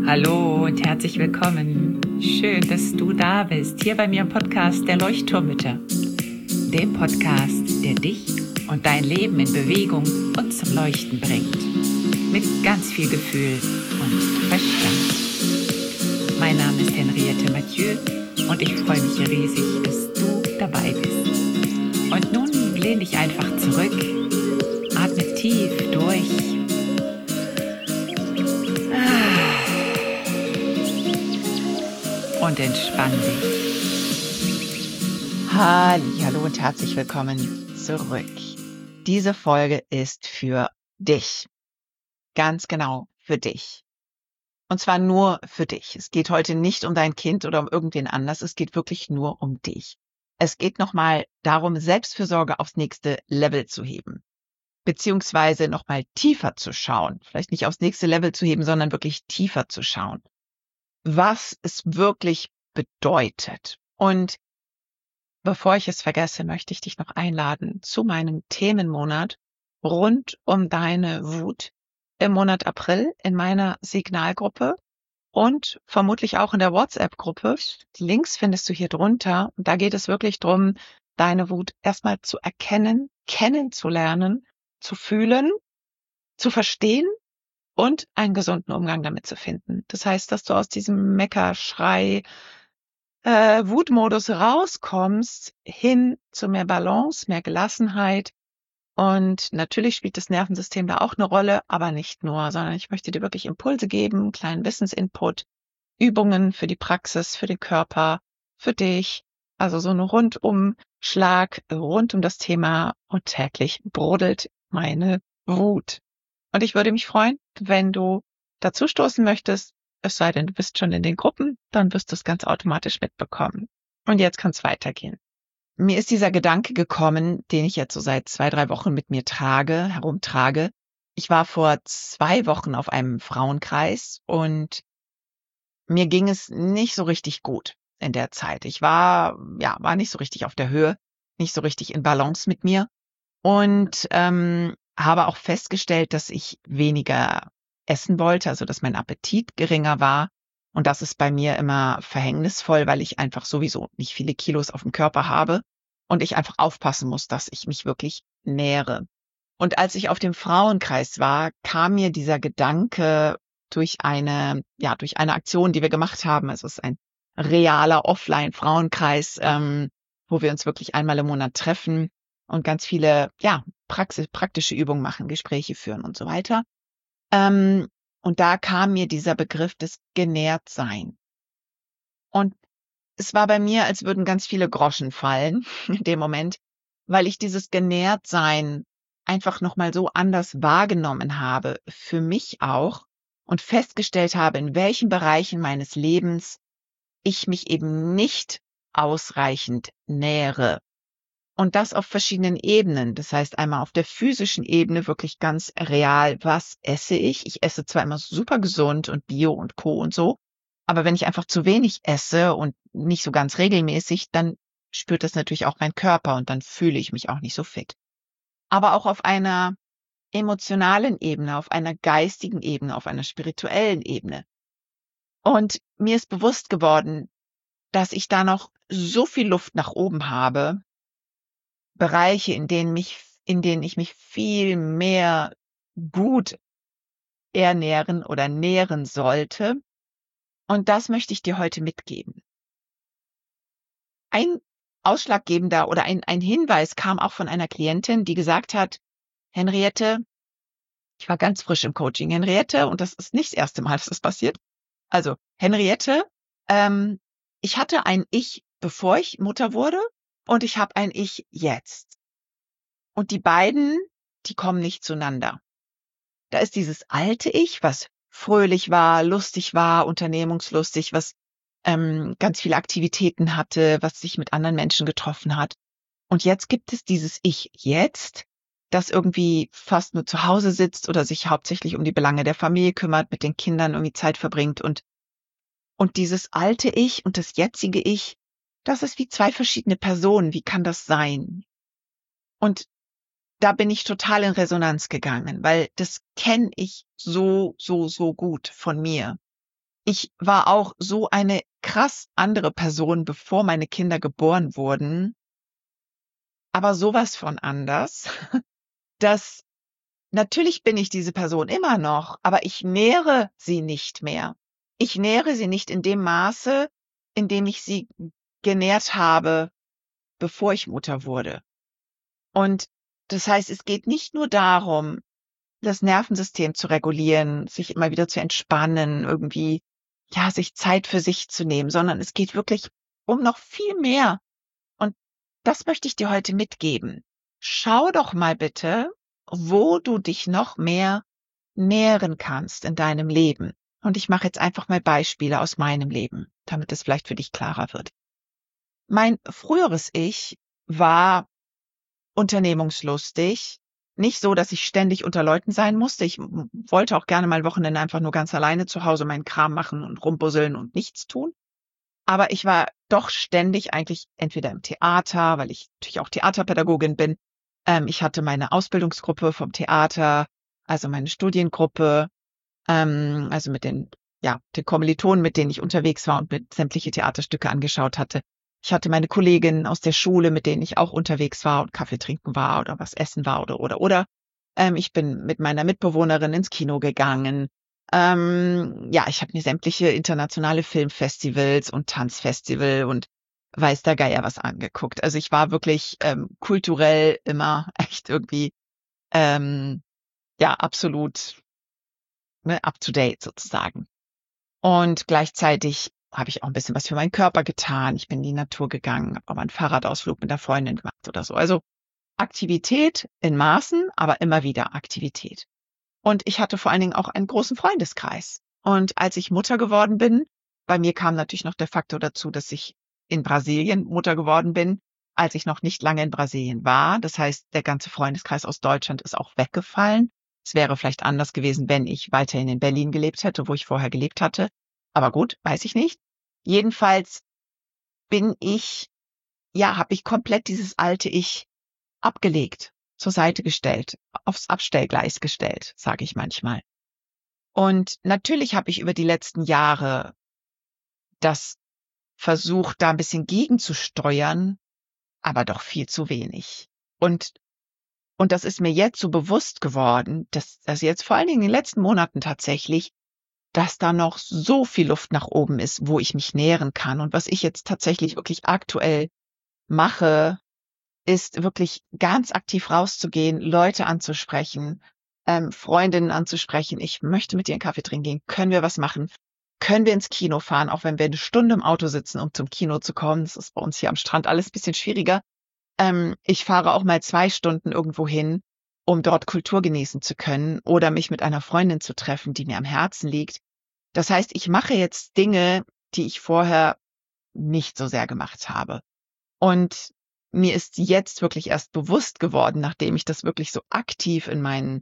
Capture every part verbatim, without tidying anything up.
Hallo und herzlich willkommen. Schön, dass du da bist, hier bei mir im Podcast der Leuchtturmmütter. Dem Podcast, der dich und dein Leben in Bewegung und zum Leuchten bringt. Mit ganz viel Gefühl und Verstand. Mein Name ist Henriette Mathieu und ich freue mich riesig, dass du dabei bist. Und nun lehn dich einfach zurück, atme tief durch. Und entspann dich. Hallo und herzlich willkommen zurück. Diese Folge ist für dich. Ganz genau für dich. Und zwar nur für dich. Es geht heute nicht um dein Kind oder um irgendwen anders. Es geht wirklich nur um dich. Es geht nochmal darum, Selbstfürsorge aufs nächste Level zu heben. Beziehungsweise nochmal tiefer zu schauen. Vielleicht nicht aufs nächste Level zu heben, sondern wirklich tiefer zu schauen. Was es wirklich bedeutet. Und bevor ich es vergesse, möchte ich dich noch einladen zu meinem Themenmonat rund um deine Wut im Monat April in meiner Signalgruppe und vermutlich auch in der WhatsApp-Gruppe. Die Links findest du hier drunter. Und da geht es wirklich darum, deine Wut erstmal zu erkennen, kennenzulernen, zu fühlen, zu verstehen und einen gesunden Umgang damit zu finden. Das heißt, dass du aus diesem Meckerschrei, äh, Wutmodus rauskommst, hin zu mehr Balance, mehr Gelassenheit. Und natürlich spielt das Nervensystem da auch eine Rolle, aber nicht nur, sondern ich möchte dir wirklich Impulse geben, einen kleinen Wissensinput, Übungen für die Praxis, für den Körper, für dich. Also so ein Rundumschlag rund um das Thema und täglich brodelt meine Wut. Und ich würde mich freuen, wenn du dazu stoßen möchtest, es sei denn, du bist schon in den Gruppen, dann wirst du es ganz automatisch mitbekommen. Und jetzt kann es weitergehen. Mir ist dieser Gedanke gekommen, den ich jetzt so seit zwei, drei Wochen mit mir trage, herumtrage. Ich war vor zwei Wochen auf einem Frauenkreis und mir ging es nicht so richtig gut in der Zeit. Ich war, ja, war nicht so richtig auf der Höhe, nicht so richtig in Balance mit mir und ähm, habe auch festgestellt, dass ich weniger essen wollte, also dass mein Appetit geringer war. Und das ist bei mir immer verhängnisvoll, weil ich einfach sowieso nicht viele Kilos auf dem Körper habe und ich einfach aufpassen muss, dass ich mich wirklich nähere. Und als ich auf dem Frauenkreis war, kam mir dieser Gedanke durch eine, ja, durch eine Aktion, die wir gemacht haben. Also es ist ein realer Offline-Frauenkreis, ähm, wo wir uns wirklich einmal im Monat treffen und ganz viele, ja, Praxis, praktische Übungen machen, Gespräche führen und so weiter. Ähm, und da kam mir dieser Begriff des Genährtsein. Und es war bei mir, als würden ganz viele Groschen fallen in dem Moment, weil ich dieses Genährtsein einfach nochmal so anders wahrgenommen habe, für mich auch, und festgestellt habe, in welchen Bereichen meines Lebens ich mich eben nicht ausreichend nähere. Und das auf verschiedenen Ebenen. Das heißt, einmal auf der physischen Ebene wirklich ganz real, was esse ich? Ich esse zwar immer super gesund und Bio und Co. und so, aber wenn ich einfach zu wenig esse und nicht so ganz regelmäßig, dann spürt das natürlich auch mein Körper und dann fühle ich mich auch nicht so fit. Aber auch auf einer emotionalen Ebene, auf einer geistigen Ebene, auf einer spirituellen Ebene. Und mir ist bewusst geworden, dass ich da noch so viel Luft nach oben habe, Bereiche, in denen mich, in denen ich mich viel mehr gut ernähren oder nähren sollte. Und das möchte ich dir heute mitgeben. Ein ausschlaggebender oder ein, ein Hinweis kam auch von einer Klientin, die gesagt hat, Henriette, ich war ganz frisch im Coaching, Henriette, und das ist nicht das erste Mal, dass das passiert. Also, Henriette, ähm, ich hatte ein Ich, bevor ich Mutter wurde, und ich habe ein Ich jetzt. Und die beiden, die kommen nicht zueinander. Da ist dieses alte Ich, was fröhlich war, lustig war, unternehmungslustig, was ähm, ganz viele Aktivitäten hatte, was sich mit anderen Menschen getroffen hat. Und jetzt gibt es dieses Ich jetzt, das irgendwie fast nur zu Hause sitzt oder sich hauptsächlich um die Belange der Familie kümmert, mit den Kindern irgendwie Zeit verbringt. Und, und dieses alte Ich und das jetzige Ich, das ist wie zwei verschiedene Personen. Wie kann das sein? Und da bin ich total in Resonanz gegangen, weil das kenne ich so, so, so gut von mir. ich war auch so eine krass andere Person, bevor meine Kinder geboren wurden, aber sowas von anders, dass natürlich bin ich diese Person immer noch, aber ich nähere sie nicht mehr. Ich nähere sie nicht in dem Maße, in dem ich sie genährt habe, bevor ich Mutter wurde. Und das heißt, es geht nicht nur darum, das Nervensystem zu regulieren, sich immer wieder zu entspannen, irgendwie, ja, sich Zeit für sich zu nehmen, sondern es geht wirklich um noch viel mehr. Und das möchte ich dir heute mitgeben. Schau doch mal bitte, wo du dich noch mehr nähren kannst in deinem Leben. Und ich mache jetzt einfach mal Beispiele aus meinem Leben, damit es vielleicht für dich klarer wird. Mein früheres Ich war unternehmungslustig. Nicht so, dass ich ständig unter Leuten sein musste. Ich m- wollte auch gerne mal Wochenende einfach nur ganz alleine zu Hause meinen Kram machen und rumbusseln und nichts tun. Aber ich war doch ständig eigentlich entweder im Theater, weil ich natürlich auch Theaterpädagogin bin. Ähm, ich hatte meine Ausbildungsgruppe vom Theater, also meine Studiengruppe, ähm, also mit den, ja, den Kommilitonen, mit denen ich unterwegs war und mit sämtliche Theaterstücke angeschaut hatte. Ich hatte meine Kolleginnen aus der Schule, mit denen ich auch unterwegs war und Kaffee trinken war oder was essen war oder, oder, oder. Ähm, ich bin mit meiner Mitbewohnerin ins Kino gegangen. Ähm, ja, ich habe mir sämtliche internationale Filmfestivals und Tanzfestival und weiß der Geier was angeguckt. Also ich war wirklich ähm, kulturell immer echt irgendwie, ähm, ja, absolut, ne, up to date sozusagen. Und gleichzeitig habe ich auch ein bisschen was für meinen Körper getan. Ich bin in die Natur gegangen, habe auch mal einen Fahrradausflug mit der Freundin gemacht oder so. Also Aktivität in Maßen, aber immer wieder Aktivität. Und ich hatte vor allen Dingen auch einen großen Freundeskreis. Und als ich Mutter geworden bin, bei mir kam natürlich noch der Faktor dazu, dass ich in Brasilien Mutter geworden bin, als ich noch nicht lange in Brasilien war. Das heißt, der ganze Freundeskreis aus Deutschland ist auch weggefallen. Es wäre vielleicht anders gewesen, wenn ich weiterhin in Berlin gelebt hätte, wo ich vorher gelebt hatte. Aber gut, weiß ich nicht. Jedenfalls bin ich, ja, habe ich komplett dieses alte Ich abgelegt, zur Seite gestellt, aufs Abstellgleis gestellt, sage ich manchmal. Und natürlich habe ich über die letzten Jahre das versucht, da ein bisschen gegenzusteuern, aber doch viel zu wenig. Und und das ist mir jetzt so bewusst geworden, dass dass jetzt vor allen Dingen in den letzten Monaten tatsächlich, dass da noch so viel Luft nach oben ist, wo ich mich nähren kann. Und was ich jetzt tatsächlich wirklich aktuell mache, ist wirklich ganz aktiv rauszugehen, Leute anzusprechen, ähm, Freundinnen anzusprechen. Ich möchte mit dir einen Kaffee trinken gehen. Können wir was machen? Können wir ins Kino fahren, auch wenn wir eine Stunde im Auto sitzen, um zum Kino zu kommen? Das ist bei uns hier am Strand alles ein bisschen schwieriger. Ähm, ich fahre auch mal zwei Stunden irgendwo hin, um dort Kultur genießen zu können oder mich mit einer Freundin zu treffen, die mir am Herzen liegt. Das heißt, ich mache jetzt Dinge, die ich vorher nicht so sehr gemacht habe. Und mir ist jetzt wirklich erst bewusst geworden, nachdem ich das wirklich so aktiv in meinen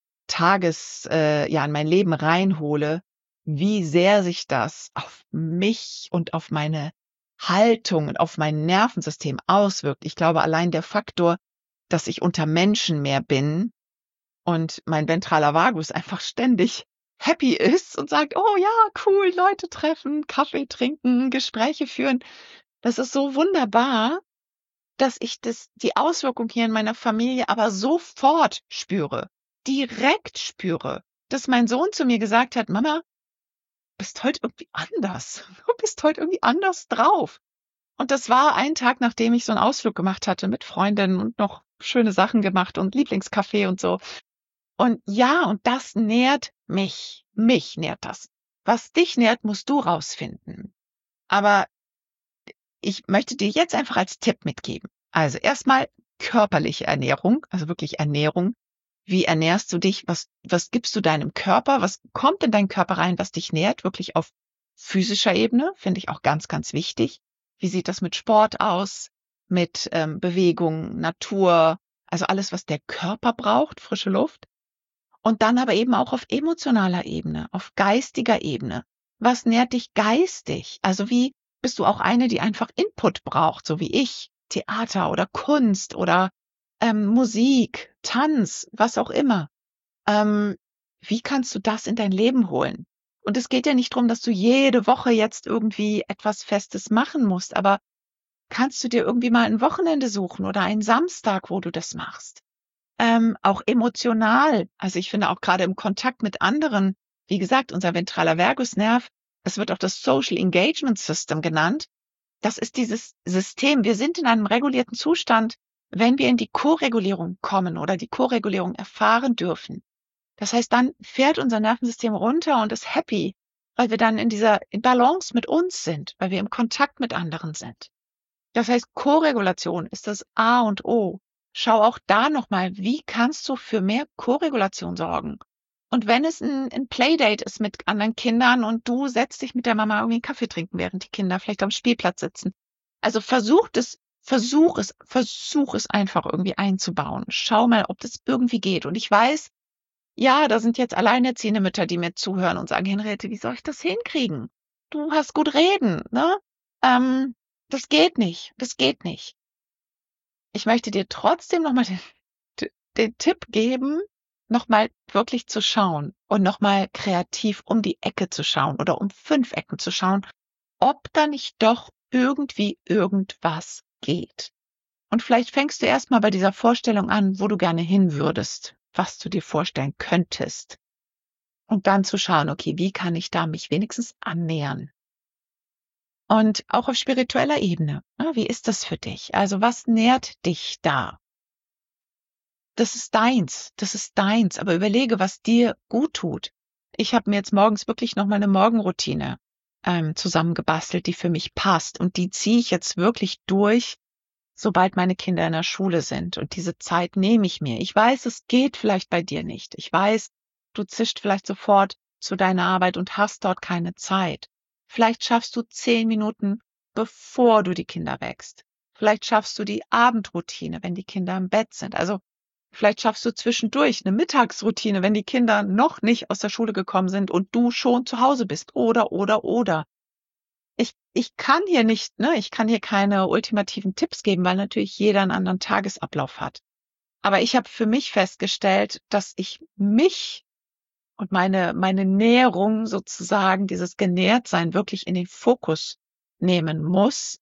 Tages, äh, ja, in mein Leben reinhole, wie sehr sich das auf mich und auf meine Haltung und auf mein Nervensystem auswirkt. Ich glaube, allein der Faktor, dass ich unter Menschen mehr bin und mein ventraler Vagus einfach ständig happy ist und sagt, oh ja, cool, Leute treffen, Kaffee trinken, Gespräche führen. Das ist so wunderbar, dass ich das, die Auswirkung hier in meiner Familie aber sofort spüre, direkt spüre, dass mein Sohn zu mir gesagt hat, Mama, bist heute irgendwie anders. Du bist heute irgendwie anders drauf. Und das war ein Tag, nachdem ich so einen Ausflug gemacht hatte mit Freundinnen und noch schöne Sachen gemacht und Lieblingscafé und so. Und ja, und das nährt mich. Mich nährt das. Was dich nährt, musst du rausfinden. Aber ich möchte dir jetzt einfach als Tipp mitgeben. Also erstmal körperliche Ernährung, also wirklich Ernährung. Wie ernährst du dich? Was, was gibst du deinem Körper? Was kommt in deinen Körper rein, was dich nährt? Wirklich auf physischer Ebene, finde ich auch ganz, ganz wichtig. Wie sieht das mit Sport aus? Mit ähm, Bewegung, Natur, also alles, was der Körper braucht, frische Luft. Und dann aber eben auch auf emotionaler Ebene, auf geistiger Ebene. Was nährt dich geistig? Also wie bist du auch eine, die einfach Input braucht, so wie ich? Theater oder Kunst oder ähm, Musik, Tanz, was auch immer. Ähm, wie kannst du das in dein Leben holen? Und es geht ja nicht darum, dass du jede Woche jetzt irgendwie etwas Festes machen musst, aber kannst du dir irgendwie mal ein Wochenende suchen oder einen Samstag, wo du das machst? Ähm, auch emotional. Also ich finde auch gerade im Kontakt mit anderen, wie gesagt, unser ventraler Vagusnerv, das wird auch das Social Engagement System genannt. Das ist dieses System. Wir sind in einem regulierten Zustand, wenn wir in die Koregulierung kommen oder die Koregulierung erfahren dürfen. Das heißt, dann fährt unser Nervensystem runter und ist happy, weil wir dann in dieser Balance mit uns sind, weil wir im Kontakt mit anderen sind. Das heißt, Koregulation ist das A und O. Schau auch da nochmal, wie kannst du für mehr Koregulation sorgen? Und wenn es ein, ein Playdate ist mit anderen Kindern und du setzt dich mit der Mama irgendwie einen Kaffee trinken, während die Kinder vielleicht am Spielplatz sitzen. Also versuch es, versuch es, versuch es einfach irgendwie einzubauen. Schau mal, ob das irgendwie geht. Und ich weiß, ja, da sind jetzt alleinerziehende Mütter, die mir zuhören und sagen, Henriette, wie soll ich das hinkriegen? Du hast gut reden, ne? Ähm, das geht nicht, das geht nicht. Ich möchte dir trotzdem nochmal den, den Tipp geben, nochmal wirklich zu schauen und nochmal kreativ um die Ecke zu schauen oder um fünf Ecken zu schauen, ob da nicht doch irgendwie irgendwas geht. Und vielleicht fängst du erstmal bei dieser Vorstellung an, wo du gerne hin würdest, was du dir vorstellen könntest. Und dann zu schauen, okay, wie kann ich da mich wenigstens annähern? Und auch auf spiritueller Ebene, ne, wie ist das für dich? Also was nährt dich da? Das ist deins, das ist deins, aber überlege, was dir gut tut. Ich habe mir jetzt morgens wirklich noch mal eine Morgenroutine ähm, zusammengebastelt, die für mich passt. Und die ziehe ich jetzt wirklich durch, sobald meine Kinder in der Schule sind. Und diese Zeit nehme ich mir. Ich weiß, es geht vielleicht bei dir nicht. Ich weiß, du zischt vielleicht sofort zu deiner Arbeit und hast dort keine Zeit. Vielleicht schaffst du zehn Minuten, bevor du die Kinder wächst. Vielleicht schaffst du die Abendroutine, wenn die Kinder im Bett sind. Also vielleicht schaffst du zwischendurch eine Mittagsroutine, wenn die Kinder noch nicht aus der Schule gekommen sind und du schon zu Hause bist. Oder, oder, oder. Ich, ich kann hier nicht, ne, ich kann hier keine ultimativen Tipps geben, weil natürlich jeder einen anderen Tagesablauf hat. Aber ich habe für mich festgestellt, dass ich mich und meine, meine Nährung sozusagen, dieses Genährtsein wirklich in den Fokus nehmen muss,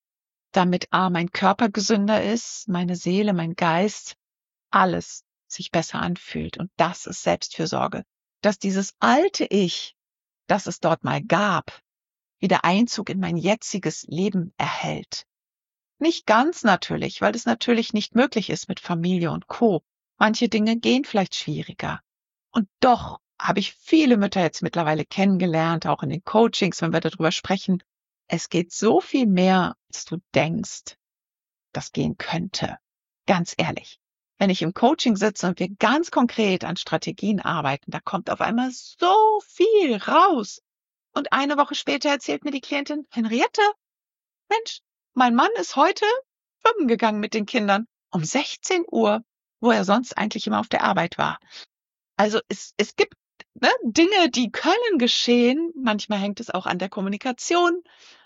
damit A, mein Körper gesünder ist, meine Seele, mein Geist, alles sich besser anfühlt. Und das ist Selbstfürsorge. Dass dieses alte Ich, das es dort mal gab, wieder Einzug in mein jetziges Leben erhält. Nicht ganz natürlich, weil es natürlich nicht möglich ist mit Familie und Co. Manche Dinge gehen vielleicht schwieriger. Und doch habe ich viele Mütter jetzt mittlerweile kennengelernt, auch in den Coachings, wenn wir darüber sprechen. Es geht so viel mehr, als du denkst, das gehen könnte. Ganz ehrlich. Wenn ich im Coaching sitze und wir ganz konkret an Strategien arbeiten, da kommt auf einmal so viel raus. Und eine Woche später erzählt mir die Klientin, Henriette, Mensch, mein Mann ist heute schwimmen gegangen mit den Kindern um sechzehn Uhr, wo er sonst eigentlich immer auf der Arbeit war. Also es, es gibt ne, Dinge, die können geschehen. Manchmal hängt es auch an der Kommunikation,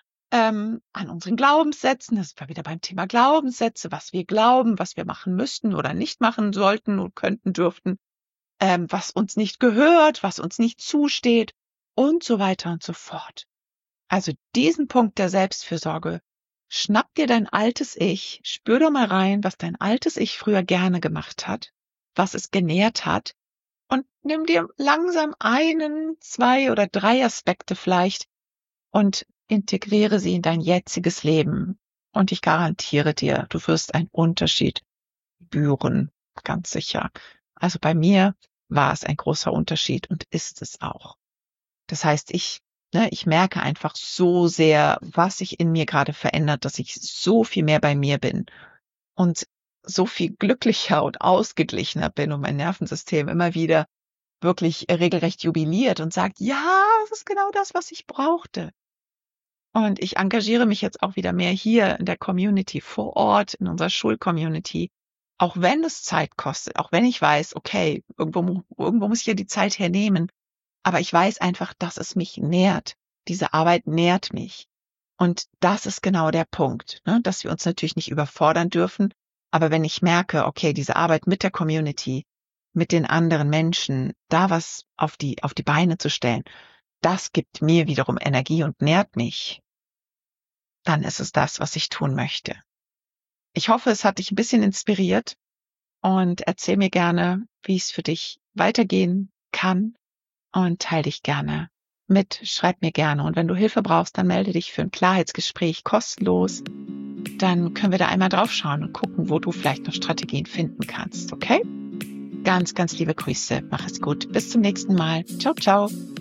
ähm, an unseren Glaubenssätzen. Das war wieder beim Thema Glaubenssätze, was wir glauben, was wir machen müssten oder nicht machen sollten und könnten, dürften, ähm, was uns nicht gehört, was uns nicht zusteht und so weiter und so fort. Also diesen Punkt der Selbstfürsorge, schnapp dir dein altes Ich, spür doch mal rein, was dein altes Ich früher gerne gemacht hat, was es genährt hat und nimm dir langsam einen, zwei oder drei Aspekte vielleicht und integriere sie in dein jetziges Leben. Und ich garantiere dir, du wirst einen Unterschied spüren, ganz sicher. Also bei mir war es ein großer Unterschied und ist es auch. Das heißt, ich, ne, ich merke einfach so sehr, was sich in mir gerade verändert, dass ich so viel mehr bei mir bin und so viel glücklicher und ausgeglichener bin und mein Nervensystem immer wieder wirklich regelrecht jubiliert und sagt, ja, das ist genau das, was ich brauchte. Und ich engagiere mich jetzt auch wieder mehr hier in der Community vor Ort, in unserer Schulcommunity, auch wenn es Zeit kostet, auch wenn ich weiß, okay, irgendwo, irgendwo muss ich ja die Zeit hernehmen, aber ich weiß einfach, dass es mich nährt. Diese Arbeit nährt mich. Und das ist genau der Punkt, ne? Dass wir uns natürlich nicht überfordern dürfen. Aber wenn ich merke, okay, diese Arbeit mit der Community, mit den anderen Menschen, da was auf die, auf die Beine zu stellen, das gibt mir wiederum Energie und nährt mich, dann ist es das, was ich tun möchte. Ich hoffe, es hat dich ein bisschen inspiriert und erzähl mir gerne, wie es für dich weitergehen kann und teile dich gerne mit, schreib mir gerne. Und wenn du Hilfe brauchst, dann melde dich für ein Klarheitsgespräch kostenlos. Dann können wir da einmal drauf schauen und gucken, wo du vielleicht noch Strategien finden kannst, okay? Ganz, ganz liebe Grüße. Mach es gut. Bis zum nächsten Mal. Ciao, ciao.